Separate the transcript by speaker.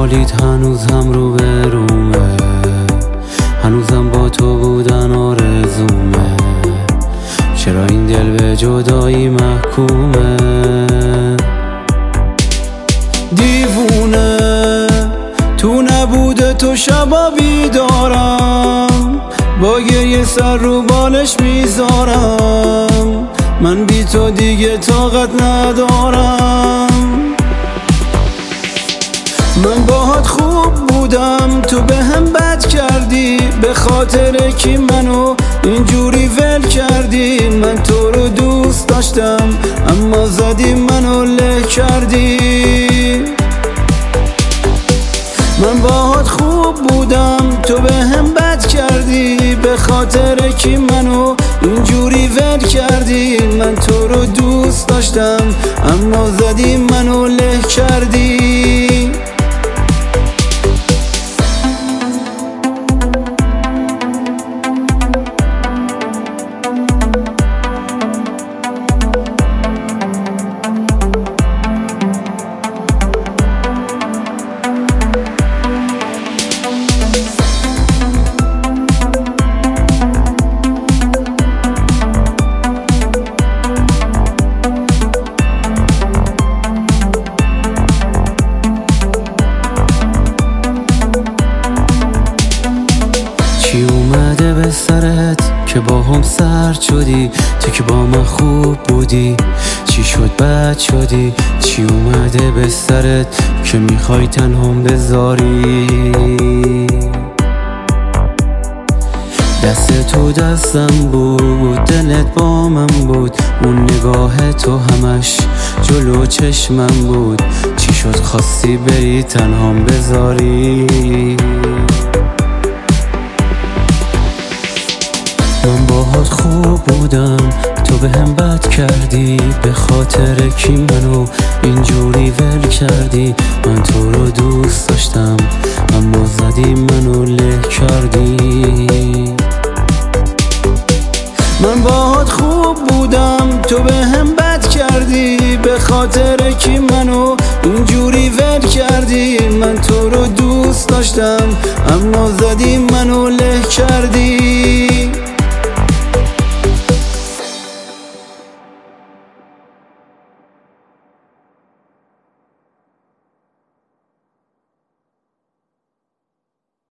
Speaker 1: حالیت هنوزم رو به رومه، هنوزم با تو بودن آرزومه. چرا این دل به جدایی محکومه؟ دیوونه تو نبوده تو شبا بیدارم، با گریه سر رو بالش میذارم. من بی تو دیگه طاقت ندارم. من باهات خوب بودم تو به هم بد کردی، به خاطر کی منو اینجوری ول کردی؟ من تو رو دوست داشتم اما زدی منو له کردی. من باهات خوب بودم تو به هم بد کردی، به خاطر کی منو اینجوری ول کردی؟ من تو رو دوست داشتم اما زدی منو له کردی. چی اومده به سرت که با هم سرد شدی؟ تو که با من خوب بودی چی شد بد شدی؟ چی اومده به سرت که میخوای تنهام بذاری؟ دست تو دستم بود، دلت با من بود، اون نگاه تو همش جلو چشمم بود. چی شد خواستی بری تنهام بذاری؟ من باهات خوب بودم تو به هم بد کردی، به خاطر کی منو اینجوری ول کردی؟ من تو رو دوست داشتم اما زدی منو له کردی. من باهات خوب بودم تو به هم بد کردی، به خاطر کی منو اینجوری ول کردی؟ من تو رو دوست داشتم اما زدی منو له کردی.